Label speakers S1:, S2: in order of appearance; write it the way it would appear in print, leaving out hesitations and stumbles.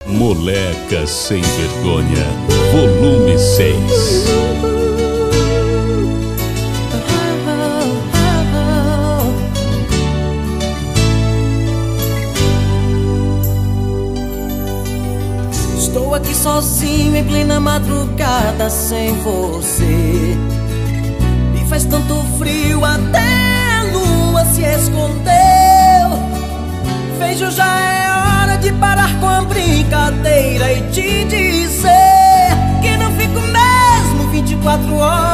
S1: Moleca Sem Vergonha, volume 6.
S2: Estou aqui sozinho em plena madrugada sem você. Me faz tanto frio, até a lua se escondeu. Vejo, já é hora de parar com a brincadeira e te dizer que não fico mesmo 24 horas